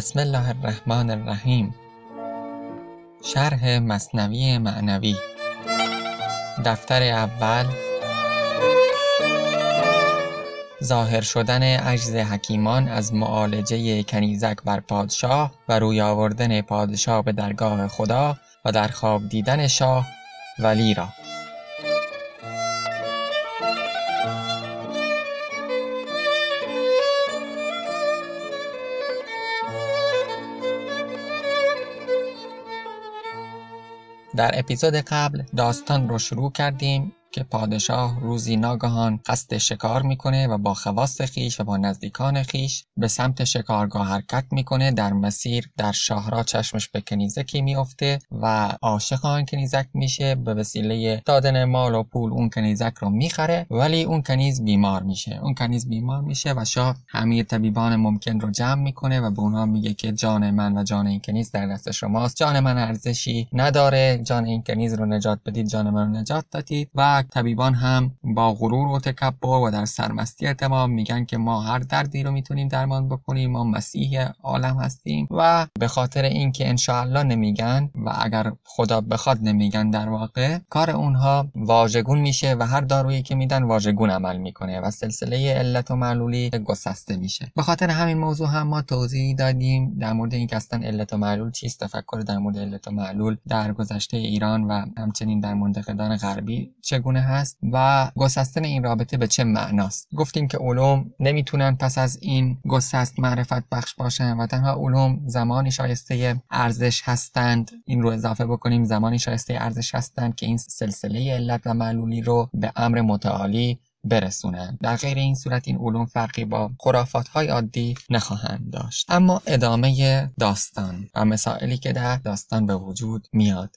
بسم الله الرحمن الرحیم. شرح مثنوی معنوی، دفتر اول. ظاهر شدن عجز حکیمان از معالجه کنیزک بر پادشاه و روی آوردن پادشاه به درگاه خدا و در خواب دیدن شاه ولی را. در اپیزود قبل داستان رو شروع کردیم که پادشاه روزی ناگهان قصد شکار میکنه و با خواص خیش و با نزدیکان خیش به سمت شکارگاه حرکت میکنه. در مسیر در شاهراه چشمش به کنیزکی میفته و عاشق آن کنیزک میشه. به وسیله دادن مال و پول اون کنیزک رو میخره، ولی اون کنیز بیمار میشه و شاه همه طبیبان ممکن رو جمع میکنه و به اونها میگه که جان من و جان این کنیز در دست شماست. جان من ارزشی نداره، جان این کنیز رو نجات بدید، جان من رو نجات دادید. و طبیبان هم با غرور و تکبر و در سرمستی تمام میگن که ما هر دردی رو میتونیم درمان بکنیم، ما مسیح عالم هستیم. و به خاطر اینکه انشاءالله نمیگن و اگر خدا بخواد نمیگن، در واقع کار اونها واژگون میشه و هر دارویی که میدن واژگون عمل میکنه و سلسله علت و معلولی گسسته میشه. به خاطر همین موضوع هم ما توضیح دادیم در مورد اینکه اصلا علت و معلول چیست، تفکر در مورد علت و معلول در گذشته ایران و همچنین در منطقه‌دان غربی چگونه هست و گسستن این رابطه به چه معناست. گفتیم که علوم نمیتونن پس از این گسست معرفت بخش باشن و تنها علوم زمانی شایسته ارزش هستند، این رو اضافه بکنیم، زمانی شایسته ارزش هستند که این سلسله علت و معلولی رو به امر متعالی برسونن. در غیر این صورت این علوم فرقی با خرافات‌های عادی نخواهند داشت. اما ادامه داستان و مسائلی که در داستان به وجود میاد.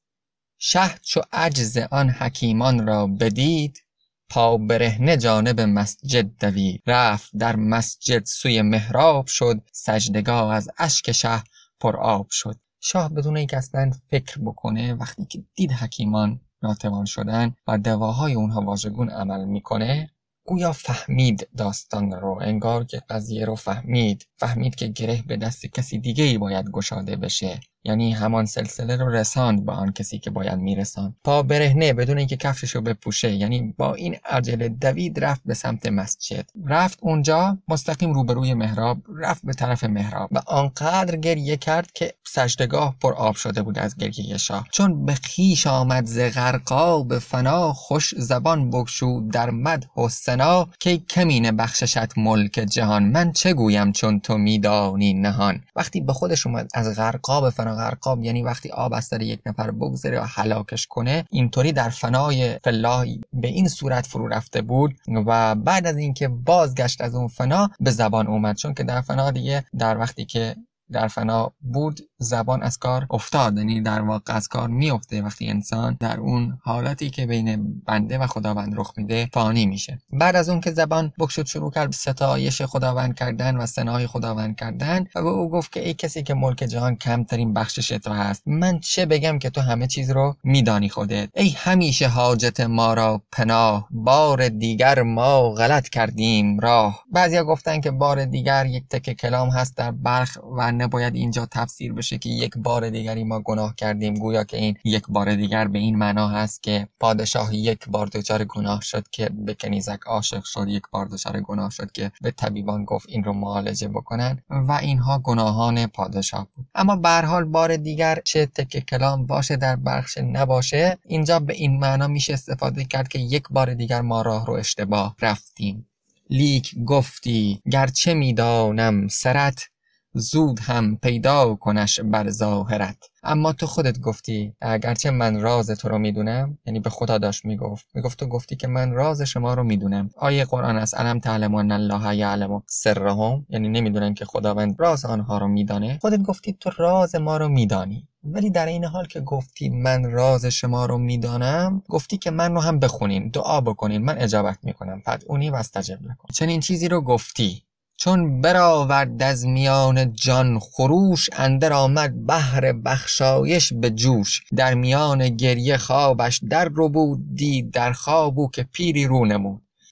شه چو عجز آن حکیمان را بدید، پا برهنه جانب مسجد دوید. رفت در مسجد سوی محراب شد، سجدگاه از اشک شه پر آب شد. شاه بدون اینکه اصلا فکر بکنه وقتی که دید حکیمان ناتوان شدن و دواهای اونها واژگون عمل میکنه، گویا فهمید داستان رو، انگار که قضیه رو فهمید که گره به دست کسی دیگه ای باید گشاده بشه، یعنی همان سلسله رو رساند با آن کسی که باید میرساند. پا برهنه بدون اینکه کفششو بپوشه، یعنی با این عجله دوید رفت به سمت مسجد. رفت اونجا مستقیم روبروی محراب، رفت به طرف محراب و آنقدر گریه کرد که سجدگاه پر آب شده بود از گریه شاه. چون به خویش آمد ز غرقاب فنا، خوش زبان بگشود در مدح و ثنا. کی کمینه بخششت ملک جهان، من چه گویم چون تو میدانی نهان. وقتی به خودش اومد از غرقاب فنا، غرقاب یعنی وقتی آب از سر یک نفر بگذره و هلاکش کنه، اینطوری در فنای فلاح به این صورت فرو رفته بود و بعد از اینکه بازگشت از اون فنا به زبان اومد، چون که در فنا دیگه در وقتی که در فنا بود زبان از کار افتاد، یعنی در واقع از کار میفته وقتی انسان در اون حالتی که بین بنده و خداوند رخ میده فانی میشه. بعد از اون که زبان بگشود شروع کرد ستایش خداوند کردن و ثنای خداوند کردن و به او گفت که ای کسی که ملک جهان کمترین بخشش تو هست، من چه بگم که تو همه چیز رو میدانی خودت. ای همیشه حاجت ما را پناه، بار دیگر ما غلط کردیم راه. بعضیا گفتن که بار دیگر یک تکه کلام هست در بلخ و نباید اینجا تفسیر بشه که یک بار دیگری ما گناه کردیم، گویا که این یک بار دیگر به این معنا هست که پادشاه یک بار دچار گناه شد که به کنیزک عاشق شد، یک بار دچار گناه شد که به طبیبان گفت این رو معالجه بکنن و اینها گناهان پادشاه بود. اما به هر حال بار دیگر چه تکه کلام باشه در بخش نباشه، اینجا به این معنا میشه استفاده کرد که یک بار دیگر ما راه رو اشتباه رفتیم. لیک گفتی گرچه میدانم سرت، زود هم پیدا کنش بر ظاهرت. اما تو خودت گفتی اگرچه من راز تو رو میدونم، یعنی به خدا داشت میگفت تو گفتی که من راز شما رو میدونم. آیه قرآن است، الم تعلمون الله یعلم سرهم، یعنی نمیدونن که خداوند راز آنها رو میدانه. خودت گفتی تو راز ما رو میدانی، ولی در این حال که گفتی من راز شما رو میدانم، گفتی که من رو هم بخونین، دعا بکنین، من اجابت میکنم، فدعونی واستجب لکم. چنین چیزی رو گفتی. چون برآورد از میان جان خروش، اندر آمد بحر بخشایش به جوش. در میان گریه خوابش در رو بود، دید در خوابو که پیری رو نمود.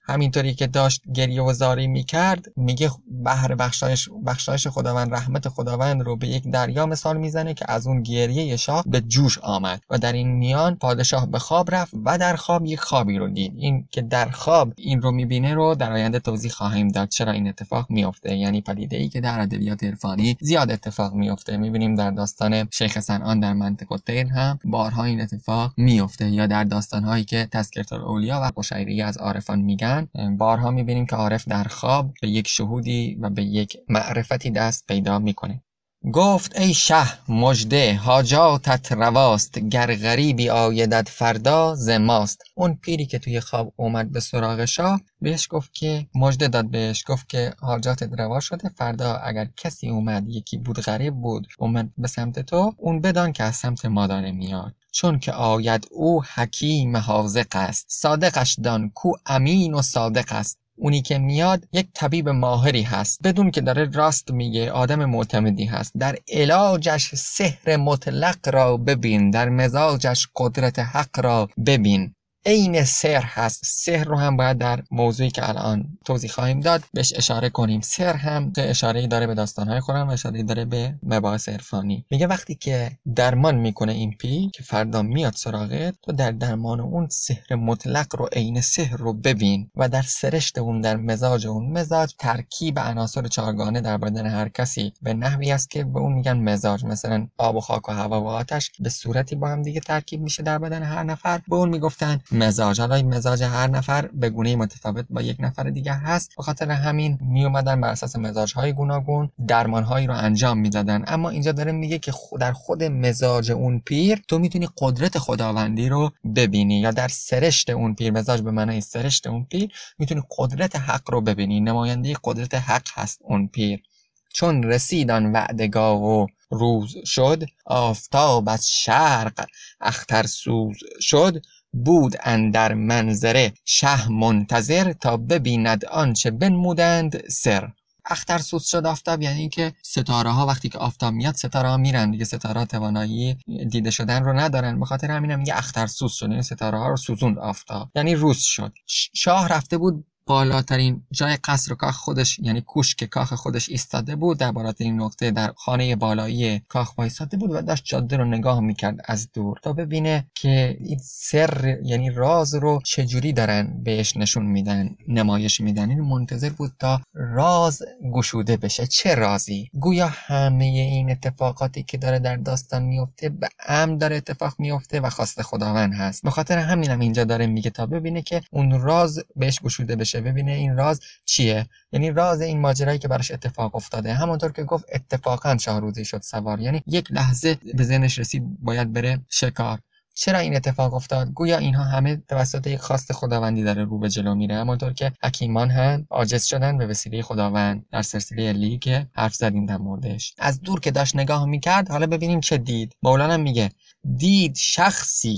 همینطوری که داشت گریه و زاری میکرد میگه بحر بخشایش خداوند، رحمت خداوند رو به یک دریا مثال میزنه که از اون گریه شاه به جوش آمد و در این میان پادشاه به خواب رفت و در خواب یک خوابی رو دید. این که در خواب این رو میبینه رو در آینده توضیح خواهیم داد چرا این اتفاق میفته. یعنی پدیده‌ای که در ادبیات عرفانی زیاد اتفاق میفته. میبینیم در داستان شیخ صنعان در منطق الطیر هم بارها این اتفاق میفته، یا در داستان‌هایی که تذکرة الاولیا و قشیریه از عارفان میگن بارها میبینیم که عارف در خواب به یک شهودی و به یک معرفتی دست پیدا میکنه. گفت ای شه مژده حاجاتت رواست، گر غریبی آیدت فردا ز ماست. اون پیری که توی خواب اومد به سراغ شاه بهش گفت که مژده داد، بهش گفت که حاجاتت روا شده، فردا اگر کسی اومد یکی بود غریب بود اومد به سمت تو، اون بدان که از سمت ما داره میاد. چون که آید او حکیم حاذق است، صادقش دان کو امین و صادق است. اونی که میاد یک طبیب ماهری هست، بدون که داره راست میگه، آدم معتمدی هست. در علاجش سحر مطلق را ببین، در مزاجش قدرت حق را ببین. عین سحر هست. سحر رو هم باید در موضوعی که الان توضیح خواهیم داد بهش اشاره کنیم. سحر هم اشاره‌ای داره به داستان‌های قرآن و اشاره‌ای داره به مباحث عرفانی. میگه وقتی که درمان میکنه این پیر که فردا میاد سراغت، تو در درمان اون سحر مطلق رو، عین سحر رو ببین و در سرشت اون، در مزاج اون، مزاج ترکیب عناصر چهارگانه در بدن هر کسی به نحوی است که به اون میگن مزاج. مثلا آب و خاک و هوا و آتش به صورتی با هم دیگه ترکیب میشه در بدن هر نفر، به اون میگفتن مزاج. حالا این مزاج هر نفر به گونه متفاوت با یک نفر دیگه هست، به خاطر همین می اومدن بر اساس مزاج‌های گوناگون درمان‌هایی رو انجام میدادن. اما اینجا داره میگه که در خود مزاج اون پیر تو میتونی قدرت خداوندی رو ببینی، یا در سرشت اون پیر، مزاج به معنای سرشت اون پیر، میتونی قدرت حق رو ببینی. نماینده قدرت حق هست اون پیر. چون رسید آن وعدگاه و روز شد، آفتاب از شرق اخترسوز شد. بود اندر منظره شه منتظر، تا ببیند آنچه بنمودند سر. اخترسوز شد آفتاب، یعنی اینکه ستاره ها وقتی که آفتاب میاد ستاره ها میرن دیگه، ستاره ها توانایی دیده شدن رو ندارن، به خاطر همین هم میگه اخترسوز شد، این ستاره ها رو سوزوند آفتاب، یعنی روز شد. شاه رفته بود بالاترین جای قصر و کاخ خودش، یعنی کوشک کاخ خودش ایستاده بود، در بالاترین نقطه در خانه بالایی کاخ وایساده بود و داشت جاده رو نگاه میکرد از دور تا ببینه که این سر، یعنی راز رو چجوری دارن بهش نشون میدن، نمایش میدن. این منتظر بود تا راز گشوده بشه. چه رازی؟ گویا همه این اتفاقاتی که داره در داستان میفته به عمد داره اتفاق میفته و خواست خداوند هست. به خاطر همینم اینجا داره میگه تا ببینه که اون راز بهش گشوده بشه، ببینه این راز چیه، یعنی راز این ماجرایی که براش اتفاق افتاده. همونطور که گفت اتفاقا شاهروزی شد سوار، یعنی یک لحظه به ذهنش رسید باید بره شکار. چرا این اتفاق افتاد؟ گویا اینها همه توسط یک خواست خداوندی داره رو به جلو میره. همونطور که حکیمان هم عاجز شدن به وسیله خداوند در سلسله علی که حرف زدیم در موردش. از دور که داشت نگاه میکرد، حالا ببینیم چه دید. مولانا میگه دید شخصی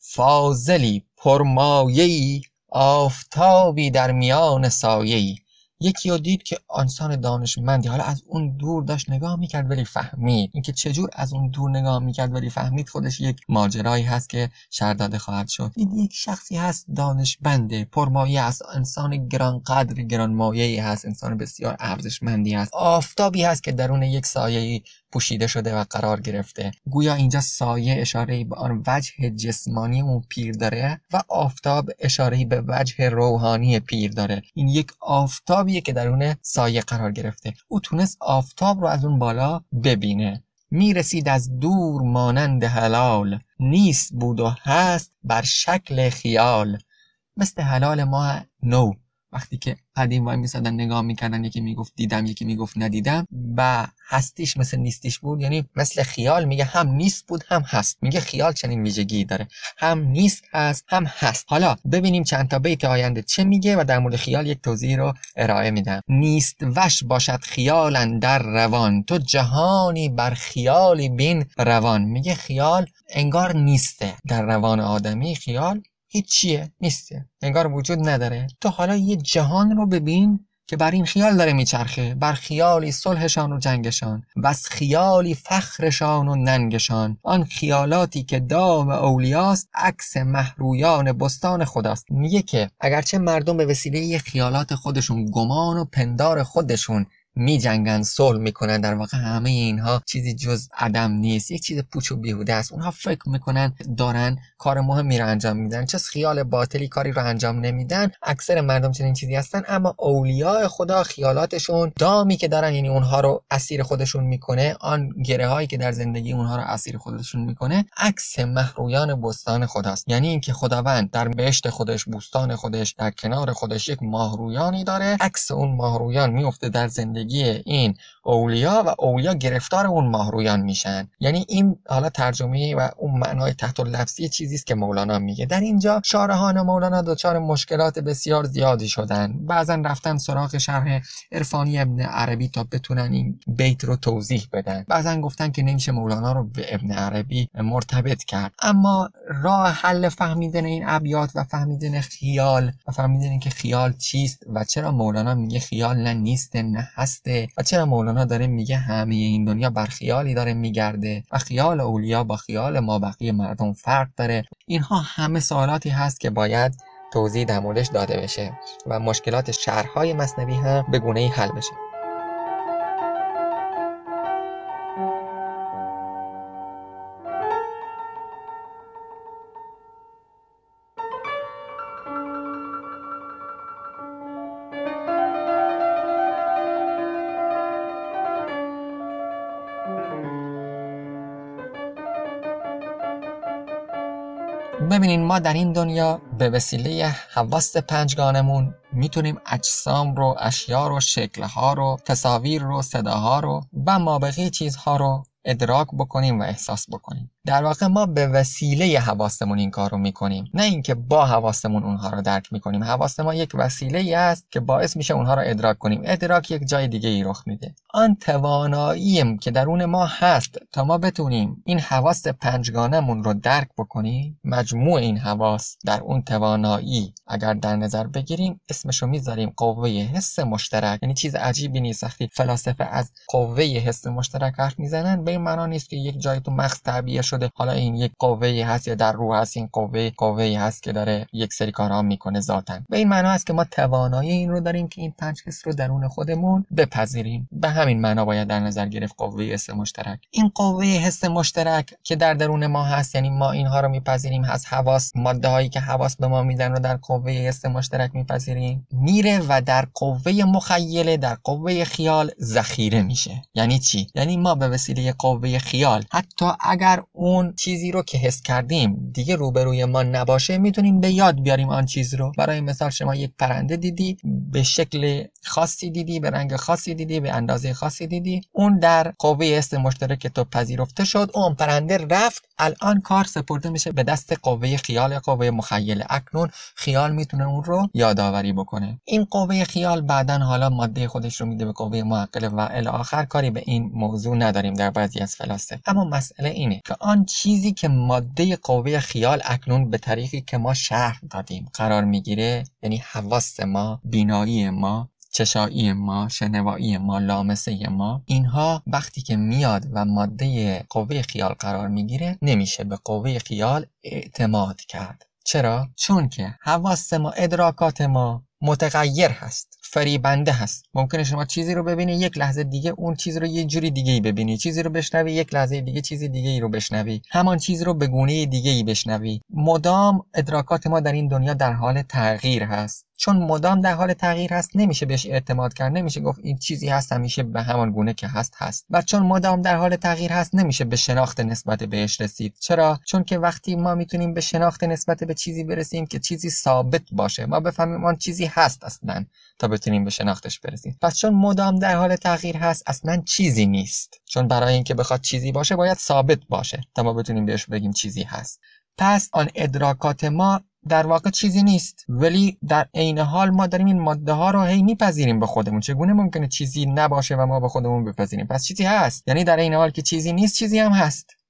فاضلی پرمایه‌ای، آفتابی در میان سایه‌ای. یکی رو دید که انسان دانشمندی، حالا از اون دور داشت نگاه میکرد ولی فهمید. اینکه چجور از اون دور نگاه میکرد ولی فهمید خودش یک ماجرایی هست که شرح داده خواهد شد. دید یک شخصی هست دانشمنده، پرمایه است، انسان گرانقدر گرانمایه‌ای هست، انسان بسیار ارزشمندی هست. آفتابی هست که درون یک سایه‌ای پوشیده شده و قرار گرفته. گویا اینجا سایه اشاره‌ای به آن وجه جسمانی اون پیر داره و آفتاب اشاره‌ای به وجه روحانی پیر داره. این یک آفتابیه که درون سایه قرار گرفته. او تونست آفتاب رو از اون بالا ببینه. میرسید از دور مانند هلال، نیست بود و هست بر شکل خیال. مثل هلال ما نو، وقتی که قدیم وای میسادن نگاه میکردن، یکی میگفت دیدم، یکی میگفت ندیدم، و هستیش مثل نیستیش بود. یعنی مثل خیال، میگه هم نیست بود هم هست. میگه خیال چنین ویژگی داره، هم نیست هست هم هست. حالا ببینیم چند تا بیت آینده چه میگه و در مورد خیال یک توضیح رو ارائه میدم. نیست وش باشد خیال اندر روان، تو جهانی بر خیالی بین روان. میگه خیال انگار نیسته در روان آدمی، خیال هیچ چیه نیسته، انگار وجود نداره. تو حالا یه جهان رو ببین که بر این خیال داره میچرخه، بر خیالی صلحشان و جنگشان، بس خیالی فخرشان و ننگشان. آن خیالاتی که دام اولیاست، عکس مهرویان بستان خداست. میگه که اگرچه مردم به وسیله خیالات خودشون، گمان و پندار خودشون می جنگن، صلح میکنن، در واقع همه اینها چیزی جز عدم نیست، یک چیز پوچ و بیهوده است. اونها فکر میکنن دارن کار مهمی رو انجام میدن، چه خیال باطلی کاری رو انجام نمیدن. اکثر مردم چنین چیزی هستن، اما اولیاء خدا خیالاتشون، دامی که دارن، یعنی اونها رو اسیر خودشون میکنه، آن گره هایی که در زندگی اونها رو اسیر خودشون میکنه، عکس مهرویان بستان خداست. یعنی اینکه خداوند در بهشت خودش، بوستان خودش، در کنار خودش یک ماهرویانی داره، عکس اون ماهرویان میفته در زندگی این اولیا و اولیا گرفتار اون ماهرویان میشن. یعنی این حالا ترجمه و اون معنای تحت اللفظی چیزی است که مولانا میگه. در اینجا شارحان مولانا دچار مشکلات بسیار زیادی شدن، بعضا رفتن سراغ شرح عرفانی ابن عربی تا بتونن این بیت رو توضیح بدن، بعضا گفتن که نمیشه مولانا رو به ابن عربی مرتبط کرد. اما راه حل فهمیدن این ابیات و فهمیدن خیال و فهمیدن که خیال چیست و چرا مولانا میگه خیال نه نیست نه هسته و چرا مولانا داره میگه همه این دنیا بر خیالی داره میگرده و خیال اولیا با خیال ما بقیه مردم فرق داره، اینها همه سوالاتی هست که باید توضیح در موردش داده بشه و مشکلات شرح‌های مثنوی هم به گونه‌ای حل بشه. ببینین ما در این دنیا به وسیله حواس پنجگانمون میتونیم اجسام رو، اشیا رو، شکل‌ها رو، تصاویر رو، صداها رو و مابقی چیزها رو ادراک بکنیم و احساس بکنیم. در واقع ما به وسیله حواسمون این کار رو میکنیم، نه اینکه با حواسمون اونها رو درک میکنیم. حواس ما یک وسیله است که باعث میشه اونها رو ادراک کنیم. ادراک یک جای دیگه ای رخ میده. آن تواناییم که درون ما هست تا ما بتونیم این حواس پنجگانمون رو درک بکنیم، مجموع این حواس در اون توانایی اگر در نظر بگیریم، اسمشو میذاریم قوه حس مشترک. یعنی چیز عجیبی نیست وقتی فلاسفه از قوه حس مشترک حرف میزنن، به این معنا نیست که یک جای تو مغز تعبیه شده حالا این یک قوه‌ای هست یا در روح هست، این قوه‌ای هست که داره یک سری کارها میکنه ذاتاً. به این معنا است که ما توانایی این رو داریم که این پنج حس رو درون خودمون بپذیریم. به همین معنا باید در نظر گرفت قوه حس مشترک. این قوه حس مشترک که در درون ما هست، یعنی ما اینها رو میپذیریم از حواس، ماده هایی که حواس به ما میدن رو در قوه حس مشترک میپذیریم، میره و در قوه مخیله، در قوه خیال ذخیره میشه. یعنی چی؟ یعنی ما به وسیله قوه خیال حتی اگر اون چیزی رو که حس کردیم دیگه روبروی ما نباشه، میتونیم به یاد بیاریم آن چیز رو. برای مثال شما یک پرنده دیدی، به شکل خاصی دیدی، به رنگ خاصی دیدی، به اندازه خاصی دیدی، اون در قوه حس مشترک تو پذیرفته شد، اون پرنده رفت، الان کار سپرده میشه به دست قوه خیال یا قوه مخیله. اکنون خیال میتونه اون رو یادآوری بکنه. این قوه خیال بعدن حالا ماده خودش رو میده به قوه معقله و الی آخر. کاری به این موضوع نداریم در بعضی از فلاسفه، اما مسئله اینه که آن چیزی که ماده قوه خیال اکنون به طریقی که ما شرح دادیم قرار میگیره، یعنی حواس ما، بینایی ما، چشایی ما، شنوایی ما، لامسه ما، اینها وقتی که میاد و ماده قوه خیال قرار میگیره، نمیشه به قوه خیال اعتماد کرد. چرا؟ چون که حواس ما، ادراکات ما متغیر هست، فریبنده هست. ممکنه شما چیزی رو ببینی، یک لحظه دیگه اون چیز رو یه جوری دیگه ای ببینی، چیزی رو بشنوی، یک لحظه دیگه چیز دیگه ای رو بشنوی، همان چیز رو به گونه دیگه ای بشنوی. مدام ادراکات ما در این دنیا در حال تغییر هست. چون مدام در حال تغییر هست، نمیشه بهش اعتماد کرد، نمیشه گفت این چیزی هست همیشه به همان گونه که هست. و چون مدام در حال تغییر هست، نمیشه به شناخت نسبت بهش رسید. چرا؟ چون که وقتی ما میتونیم به شناخت نسبت به چیزی برسیم که چیزی ثابت باشه، ما بفهمیم آن چیزی هست اصلا تا بتونیم به شناختش برسیم. پس چون مدام در حال تغییر هست، اصلا چیزی نیست. چون برای اینکه بخواد چیزی باشه باید ثابت باشه تا ما بتونیم بهش بگیم چیزی هست. پس آن ادراکات ما در واقع چیزی نیست، ولی در عین حال ما داریم این ماده ها رو هی میپذیریم به خودمون. چگونه ممکنه چیزی نباشه و ما به خودمون بپذیریم؟ پس چیزی هست. یعنی در عین حال که چیزی نیست، چیزی هم هست.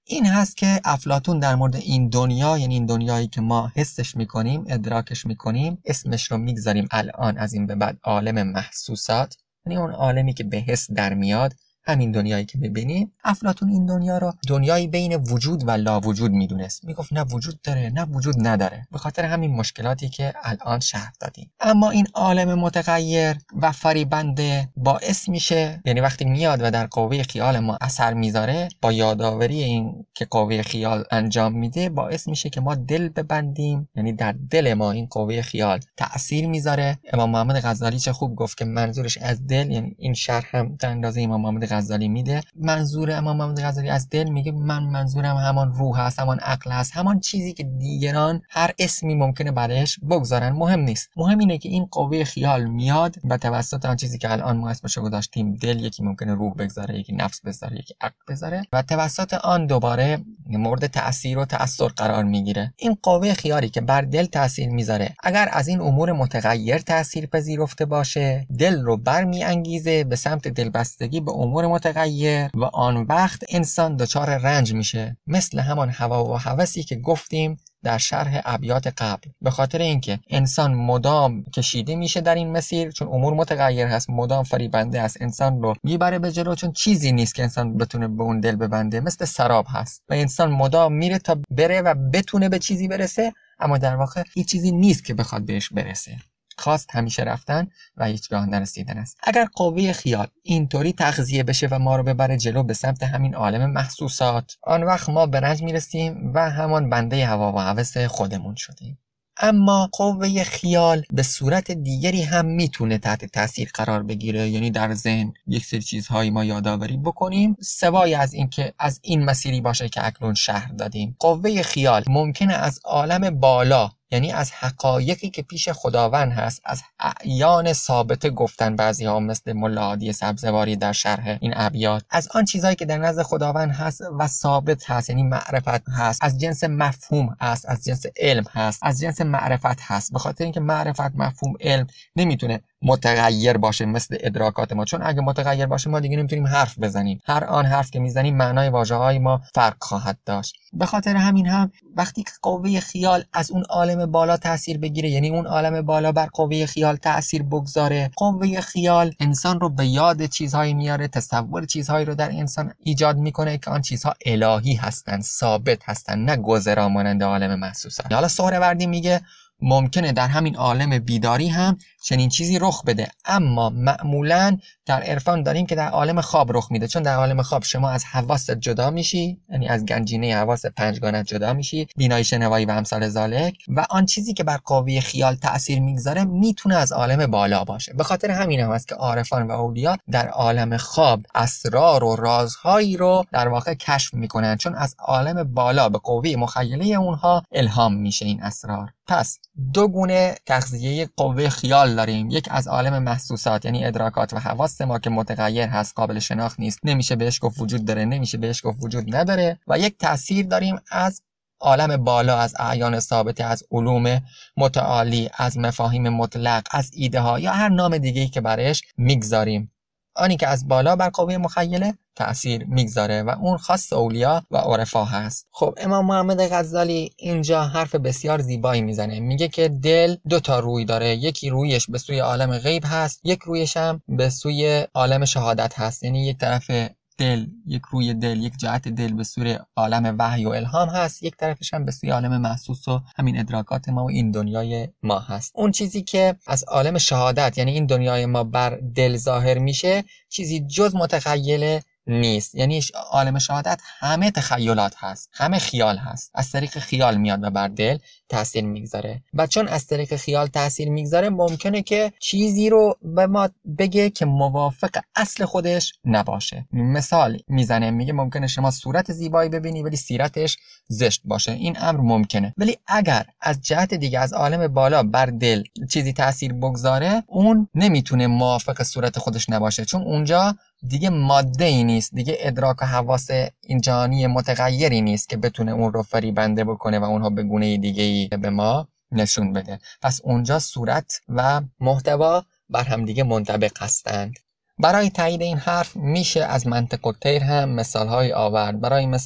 این هست که افلاطون در مورد این دنیا، یعنی این دنیایی که ما حسش میکنیم، ادراکش میکنیم، اسمش رو میگذاریم الان از این به بعد عالم محسوسات، یعنی اون عالمی که به حس در میاد، همین دنیایی که ببینیم. افلاطون این دنیا رو دنیایی بین وجود و لا وجود میدونست. میگفت نه وجود داره نه وجود نداره، به خاطر همین مشکلاتی که الان شرح دادیم. اما این عالم متغیر و فریبنده باعث میشه، یعنی وقتی میاد و در قوه خیال ما اثر میذاره، با یادآوری این که قوه خیال انجام میده، باعث میشه که ما دل ببندیم، یعنی در دل ما این قوه خیال تأثیر میذاره. امام محمد غزالی چه خوب گفت که منظورش از دل، یعنی این شرح هم در اندازه امام محمد غزالی میده. منظور امام محمد غزالی از دل، میگه من منظورم همان روح هست، همان عقل هست، همان چیزی که دیگران هر اسمی ممکنه برایش بگذارن، مهم نیست. مهم اینه که این قوه خیال میاد و توسط آن چیزی که الان ما اسمشو گذاشتیم دل، یکی ممکنه روح بگذاره، یکی نفس بذاره، یکی عقل بذاره، و توسط آن دوباره مورد تأثیر و تأثر قرار میگیره. این قوه خیالی که بر دل تأثیر میذاره، اگر از این امور متغیر تأثیر پذیرفته باشه، دل رو برمیانگیزه به سمت دلبستگی به امور متغیر و آن وقت انسان دچار رنج میشه، مثل همان هوا و هوسی که گفتیم در شرح ابیات قبل. به خاطر اینکه انسان مدام کشیده میشه در این مسیر، چون امور متغیر هست، مدام فریبنده است، انسان رو میبره به جلو، چون چیزی نیست که انسان بتونه به اون دل ببنده، مثل سراب هست و انسان مدام میره تا بره و بتونه به چیزی برسه، اما در واقع هیچ چیزی نیست که بخواد بهش برسه. خواست همیشه رفتن و هیچگاه نرسیدن است. اگر قوه خیال اینطوری تغذیه بشه و ما رو ببره جلو به سمت همین عالم محسوسات، آن وقت ما به رنج میرسیم و همان بنده هوا و هوس خودمون شدیم. اما قوه خیال به صورت دیگری هم میتونه تحت تاثیر قرار بگیره، یعنی در ذهن یک سری چیزهایی ما یادآوری بکنیم، سوای از اینکه از این مسیری باشه که اکنون شرح دادیم. قوه خیال ممکنه از عالم بالا، یعنی از حقایقی که پیش خداوند هست، از اعیان ثابته گفتن بعضی ها مثل ملا هادی سبزواری در شرح این ابیات، از آن چیزهایی که در نزد خداوند هست و ثابت هست، یعنی معرفت هست، از جنس مفهوم هست، از جنس علم هست، از جنس معرفت هست. به خاطر اینکه معرفت، مفهوم، علم نمیتونه متغیر باشه مثل ادراکات ما، چون اگه متغیر باشه ما دیگه نمیتونیم حرف بزنیم، هر آن حرف که میزنیم معنای واژه‌های ما فرق خواهد داشت. به خاطر همین هم وقتی که قوه خیال از اون عالم بالا تاثیر بگیره، یعنی اون عالم بالا بر قوه خیال تاثیر بگذاره، قوه خیال انسان رو به یاد چیزهایی میاره، تصور چیزهایی رو در انسان ایجاد میکنه که آن چیزها الهی هستن، ثابت هستن، نه گذرا مانند عالم محسوسات. حالا سهروردی میگه ممکنه در همین عالم بیداری هم چنین چیزی رخ بده، اما معمولاً در عرفان داریم که در عالم خواب رخ میده، چون در عالم خواب شما از حواست جدا میشی، یعنی از گنجینه حواس پنجگانت جدا میشی، بینایی، شنوایی و امثال ذالک، و آن چیزی که بر قوه خیال تأثیر میگذاره میتونه از عالم بالا باشه. به خاطر همین هم است که عارفان و اولیا در عالم خواب اسرار و رازهایی رو در واقع کشف میکنن، چون از عالم بالا به قوه مخیله اونها الهام میشه این اسرار. پس دو گونه تغذیه قوه خیال داریم، یک از عالم محسوسات یعنی ادراکات و حواس ما که متغیر هست، قابل شناخت نیست، نمیشه بهش گفت وجود داره، نمیشه بهش گفت وجود نداره، و یک تأثیر داریم از عالم بالا، از اعیان ثابته، از علوم متعالی، از مفاهیم مطلق، از ایده ها یا هر نام دیگه‌ای که برایش میگذاریم. آنی که از بالا بر قوه مخیله تأثیر میگذاره و اون خاص اولیا و عرفا هست. خب امام محمد غزالی اینجا حرف بسیار زیبایی میزنه، میگه که دل دو تا روی داره، یکی رویش به سوی عالم غیب هست، یک رویش هم به سوی عالم شهادت هست، یعنی یک طرف دل، یک روی دل، یک جهت دل به سوی عالم وحی و الهام هست، یک طرفش هم به سوی عالم محسوس و همین ادراکات ما و این دنیای ما هست. اون چیزی که از عالم شهادت یعنی این دنیای ما بر دل ظاهر میشه چیزی جز متخیل نیست، یعنی عالم شهادت همه تخیلات هست، همه خیال هست، از طریق خیال میاد و بر دل تاثیر میگذاره، و چون از طریق خیال تاثیر میگذاره ممکنه که چیزی رو به ما بگه که موافق اصل خودش نباشه. مثال میزنه، میگه ممکنه شما صورت زیبایی ببینی ولی سیرتش زشت باشه، این امر ممکنه، ولی اگر از جهت دیگه از عالم بالا بر دل چیزی تاثیر بگذاره اون نمیتونه موافق صورت خودش نباشه، چون اونجا دیگه ماده ای نیست، دیگه ادراک و حواس این جهانی متغیری نیست که بتونه اون رو فریبنده بکنه و اونها به گونه دیگه‌ای به ما نشون بده. پس اونجا صورت و محتوا بر هم دیگه منطبق هستند. برای تایید این حرف میشه از منطق الطیر هم مثال‌های آورد. برای مثال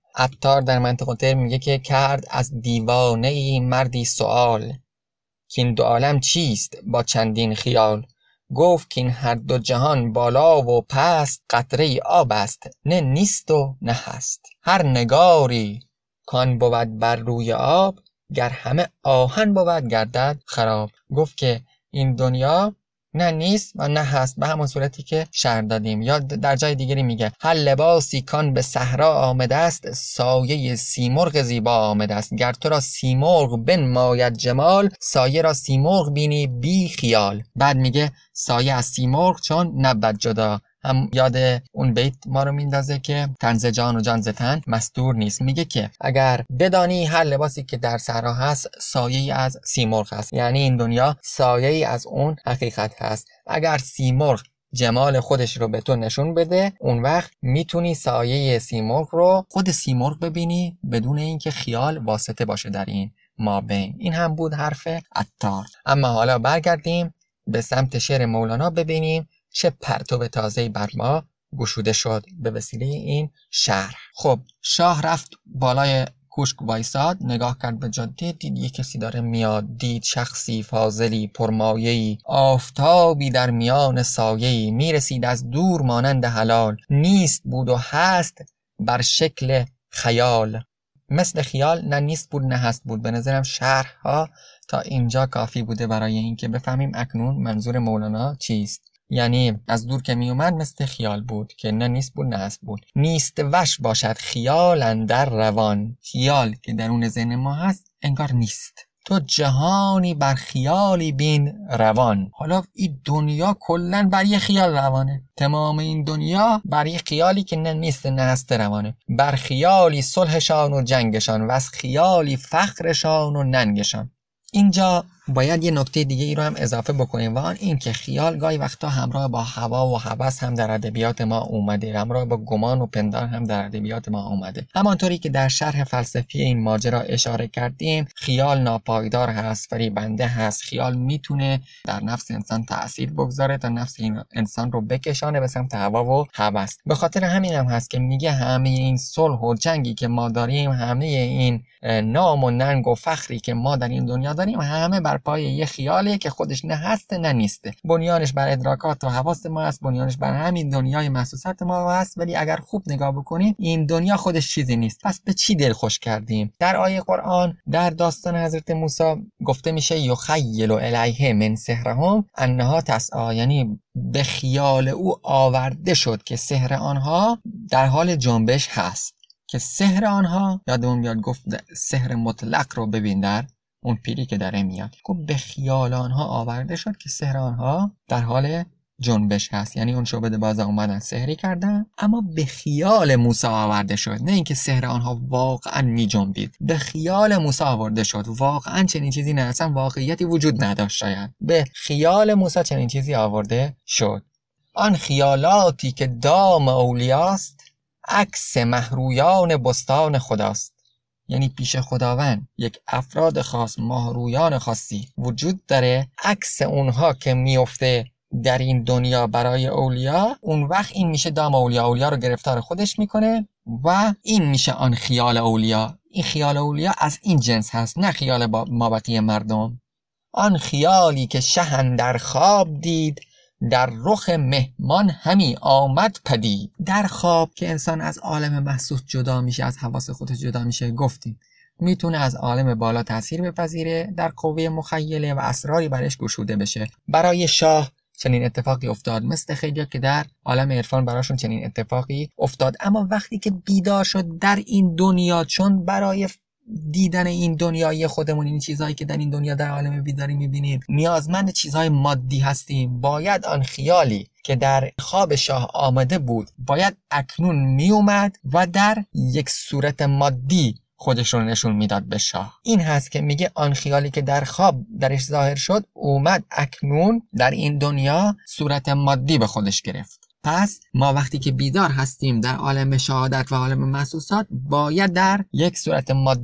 عطار در منطق تیر میگه که کرد از دیوانه مردی سؤال، که این دو عالم چیست با چندین خیال. گفت که این هر دو جهان بالا و پست، قطره آب است نه نیست و نه هست. هر نگاری کان بود بر روی آب، گر همه آهن بود گردد خراب. گفت که این دنیا نه نیست و نه هست، به همون صورتی که شرح دادیم. یا در جای دیگری میگه هر لباسی کان به صحرا آمده است، سایه سیمرغ زیبا آمده است. گر تو را سیمرغ بنماید جمال، سایه را سیمرغ بینی بی خیال. بعد میگه سایه از سیمرغ چون نبود جدا. هم یاد اون بیت ما رو میندازه که تن ز جان و جان ز تن مستور نیست. میگه که اگر بدانی هر لباسی که در صحرا هست سایه‌ای از سیمرغ هست، یعنی این دنیا سایه‌ای از اون حقیقت هست. اگر سیمرغ جمال خودش رو به تو نشون بده، اون وقت میتونی سایه سیمرغ رو خود سیمرغ ببینی بدون اینکه خیال واسطه باشه در این مابین. این هم بود حرف عطار. اما حالا برگردیم به سمت شعر مولانا، ببینیم چه پرتو تازه‌ای بر ما گشوده شد به وسیله این شرح. خب شاه رفت بالای کوشک وایساد، نگاه کرد به جاده، دید یک کسی داره میاد. دید شخصی فاضلی پرمایه‌ای، آفتابی در میان سایه‌ای. میرسید از دور مانند هلال، نیست بود و هست بر شکل خیال. مثل خیال نه نیست بود نه هست بود. به نظرم شرح ها تا اینجا کافی بوده برای اینکه بفهمیم اکنون منظور مولانا چیست. یعنی از دور که می اومد مثل خیال بود که نه نیست بود نه هست بود. نیست وش باشد خیال اندر روان، خیال که درون ذهن ما هست انگار نیست. تو جهانی بر خیالی بین روان. حالا این دنیا کلن بر یه خیال روانه، تمام این دنیا بر یه خیالی که نه نیست نه هست روانه. بر خیالی صلحشان و جنگشان، و از خیالی فخرشان و ننگشان. اینجا باید یه نکته دیگه ای رو هم اضافه بکنیم و آن این که خیال گاهی وقتا همراه با هوا و هوس هم در ادبیات ما اومده، همراه با گمان و پندار هم در ادبیات ما اومده. همانطوری که در شرح فلسفی این ماجرا اشاره کردیم، خیال ناپایدار هست، فریبنده هست. خیال میتونه در نفس انسان تأثیر بگذاره تا نفس این انسان رو بکشانه به سمت هوا و هوس. به خاطر همین هم هست که میگه همه این صلح و جنگی که ما داریم، همه این نام و ننگ و فخری که ما در این دنیا داریم، همه بر پای یه خیالیه که خودش نه هست نه نیسته. بنیانش بر ادراکات و حواس ما است، بنیانش بر همین دنیای محسوسات ما است. ولی اگر خوب نگاه بکنیم این دنیا خودش چیزی نیست. پس به چی دل خوش کردیم؟ در آیه قرآن در داستان حضرت موسی گفته میشه یخیل الیه من سحرهم انها تسعی، یعنی به خیال او آورده شد که سحر آنها در حال جنبش هست. که سحر آنها، یادمون میاد گفت سحر مطلق رو ببین در اون پیری که داره میاد، گفت به خیال آنها آورده شد که سحر آنها در حال جنبش هست. یعنی اون شعبده بازا اومدن سحری کردن، اما به خیال موسی آورده شد، نه اینکه سحر آنها واقعا می جنبید. به خیال موسی آورده شد. واقعا چنین چیزی نه، اصلا واقعیتی وجود نداشت. شاید به خیال موسی چنین چیزی آورده شد. آن خیالاتی که دام اولیاست، عکس مهرویان بستان خداست. یعنی پیش خداوند یک افراد خاص، ماهرویان خاصی وجود داره، عکس اونها که میفته در این دنیا برای اولیا، اون وقت این میشه دام اولیا، اولیا رو گرفتار خودش میکنه و این میشه آن خیال اولیا. این خیال اولیا از این جنس هست، نه خیال مابقی مردم. آن خیالی که شه اندر خواب دید، در رخ مهمان همی آمد پدید. در خواب که انسان از عالم محسوس جدا میشه، از حواس خودش جدا میشه، گفتیم میتونه از عالم بالا تأثیر بپذیره، در قوه مخیله و اسراری برش گشوده بشه. برای شاه چنین اتفاقی افتاد، مثل خیلی‌ها که در عالم عرفان براشون چنین اتفاقی افتاد. اما وقتی که بیدار شد در این دنیا، چون برای دیدن این دنیای خودمون، این چیزهایی که در این دنیا در عالم بیداری میبینیم، نیازمند چیزهای مادی هستیم، باید آن خیالی که در خواب شاه آمده بود باید اکنون میومد و در یک صورت مادی خودش رو نشون میداد به شاه. این هست که میگه آن خیالی که در خواب درش ظاهر شد، اومد اکنون در این دنیا صورت مادی به خودش گرفت. پس ما وقتی که بیدار هستیم در عالم شهادت و عالم محسوسات، باید در یک صورت مادی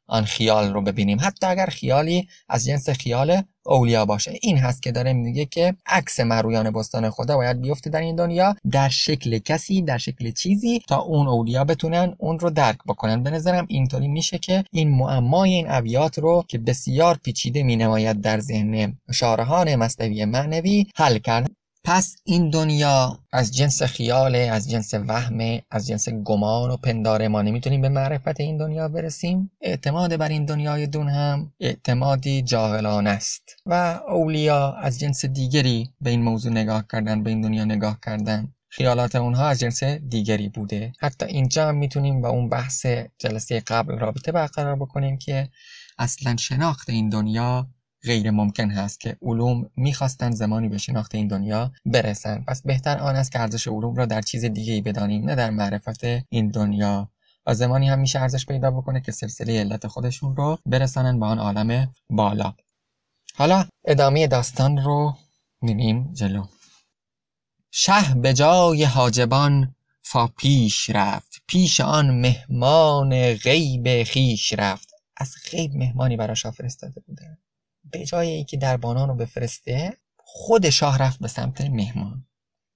آن خیال رو ببینیم، حتی اگر خیالی از جنس خیال اولیا باشه. این هست که داره میگه که عکس مرویان بستان خدا باید بیفته در این دنیا در شکل کسی، در شکل چیزی، تا اون اولیا بتونن اون رو درک بکنن. به نظرم اینطوری میشه که این معمای این ابیات رو که بسیار پیچیده مینماید در ذهن شارحان مثنوی معنوی حل کرد. پس این دنیا از جنس خیاله، از جنس وهمه، از جنس گمان و پنداره. ما نمیتونیم به معرفت این دنیا برسیم. اعتماد بر این دنیای دون هم اعتمادی جاهلانه است و اولیا از جنس دیگری به این موضوع نگاه کردن، به این دنیا نگاه کردن. خیالات اونها از جنس دیگری بوده. حتی اینجا هم میتونیم با اون بحث جلسه قبل رابطه برقرار بکنیم که اصلا شناخت این دنیا غیر ممکن هست، که علوم میخواستن زمانی به شناخت این دنیا برسن. پس بهتر آن است که ارزش علوم را در چیز دیگه‌ای بدانیم، نه در معرفت این دنیا. و زمانی هم میشه ارزش پیدا بکنه که سلسله علت خودشون رو برسانن به آن عالم بالا. حالا ادامه داستان رو میریم جلو. شه به جای حاجبان فا پیش رفت، پیش آن مهمان غیب خیش رفت. از غیب مهمانی برای شاه فرستاده بوده. به جای اینکه دربانان رو بفرسته، خود شاه رفت به سمت مهمان.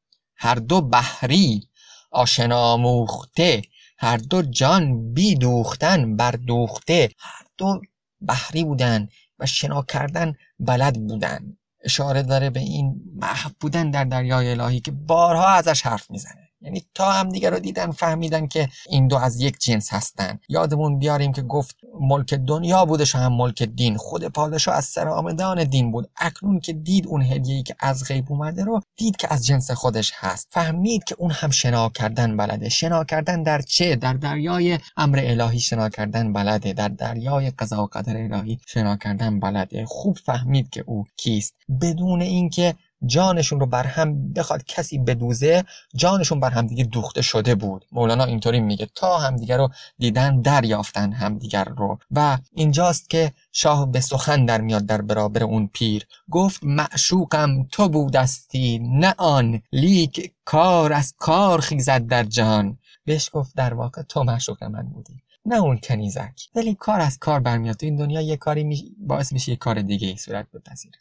هر دو بحری آشنا موخته، هر دو جان بی دوختن بردوخته. هر دو بحری بودن و شنا کردن بلد بودن. اشاره داره به این محو بودن در دریای الهی که بارها ازش حرف میزنه. یعنی تا هم دیگر رو دیدن، فهمیدن که این دو از یک جنس هستن. یادمون بیاریم که گفت ملک دنیا بودش هم ملک دین. خود پادشاه از سر آمدان دین بود. اکنون که دید اون هدیه‌ای که از غیب اومده رو، دید که از جنس خودش هست. فهمید که اون هم شنا کردن بلده. شنا کردن در چه؟ در دریای امر الهی شنا کردن بلده. در دریای قضا و قدر الهی شنا کردن بلده. خوب فهمید که او کیست، بدون اینکه جانشون رو بر هم بخواد کسی بدوزه. جانشون بر هم دیگه دوخته شده بود. مولانا اینطوری میگه تا هم دیگر رو دیدن دریافتن هم دیگر رو. و اینجاست که شاه به سخن در میاد در برابر اون پیر. گفت معشوقم تو بودستی نه آن، لیک کار از کار خیزد در جهان. بهش گفت در واقع تو معشوق من بودی، نه اون کنیزک، ولی کار از کار برمیاد. تو این دنیا یه کاری باعث میشه یه کار دیگه صورت بپذیره.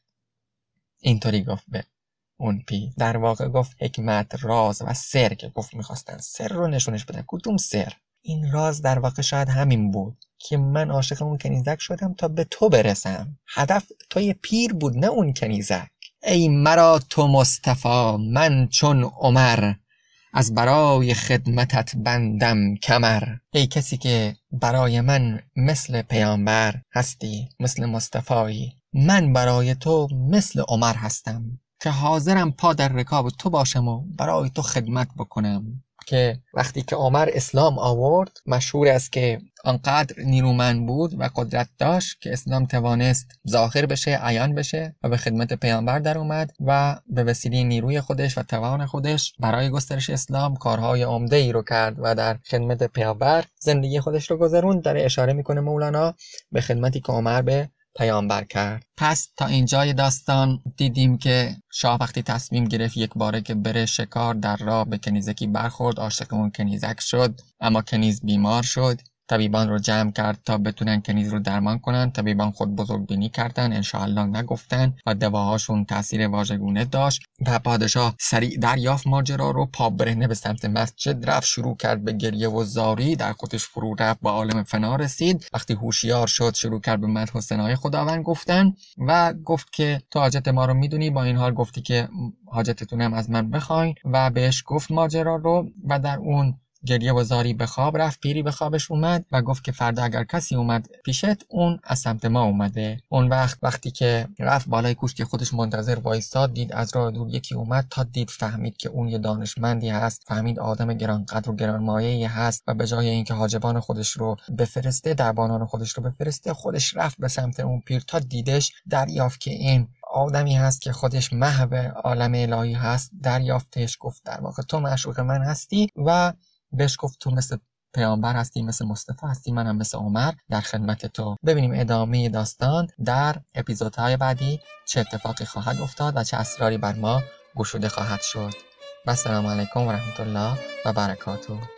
اینطوری گفت به اون پیر. در واقع گفت حکمت، راز و سر، که گفت میخواستن سر رو نشونش بدن. کدوم سر؟ این راز در واقع شاید همین بود که من عاشق اون کنیزک شدم تا به تو برسم. هدف تو یه پیر بود، نه اون کنیزک. ای مرا تو مصطفی من چون عمر، از برای خدمتت بندم کمر. ای کسی که برای من مثل پیامبر هستی، مثل مصطفی، من برای تو مثل عمر هستم که حاضرم پا در رکاب تو باشم و برای تو خدمت بکنم. که وقتی که عمر اسلام آورد، مشهور است که آنقدر نیرومند بود و قدرت داشت که اسلام توانست ظاهر بشه، عیان بشه و به خدمت پیامبر در اومد و به وسیله نیروی خودش و توان خودش برای گسترش اسلام کارهای عمده‌ای رو کرد و در خدمت پیامبر زندگی خودش رو گذروند. داره اشاره میکنه مولانا به خدمتی که عمر به پیامبر کرد. پس تا اینجای داستان دیدیم که شاه وقتی تصمیم گرفت یک باره که بره شکار، در راه به کنیزکی برخورد، عاشق اون کنیزک شد، اما کنیز بیمار شد. طبیبان رو جمع کرد تا بتونن کنیز رو درمان کنن. طبیبان خود بزرگبینی کردن، انشاءالله نگفتن و دواهاشون تاثیر واژگونه داشت و پادشاه سریع دریافت ماجرا رو، پا برهنه به سمت مسجد رفت، شروع کرد به گریه و زاری، در خودش فرو رفت، با عالم فنا رسید. وقتی هوشیار شد شروع کرد به مدح و ثنای خداوند گفتن و گفت که تو حاجت ما رو میدونی، با این حال گفتی که حاجتتونم از من بخواین و بهش گفت ماجرا رو و در اون گریه و زاری به خواب رفت. پیری به خوابش اومد و گفت که فردا اگر کسی اومد پیشت، اون از سمت ما اومده. اون وقتی که رفت بالای کوشک خودش منتظر وایساد، دید از راه دور یکی اومد. تا دید فهمید که اون یه دانشمندی هست، فهمید آدم گرانقدر و گرانمایه‌ای هست و به جای اینکه حاجبان خودش رو بفرسته، دربانان خودش رو بفرسته، خودش رفت به سمت اون پیر. تا دیدش دریافت که این آدمی هست که خودش محو عالم الهی هست. دریافتش، گفت در واقع تو معشوق من هستی و بهش گفت تو مثل پیامبر هستی، مثل مصطفی هستی، منم مثل عمر در خدمت تو. ببینیم ادامه داستان در اپیزودهای بعدی چه اتفاقی خواهد افتاد و چه اسراری بر ما گشوده خواهد شد. و السلام علیکم و رحمت الله و برکاته.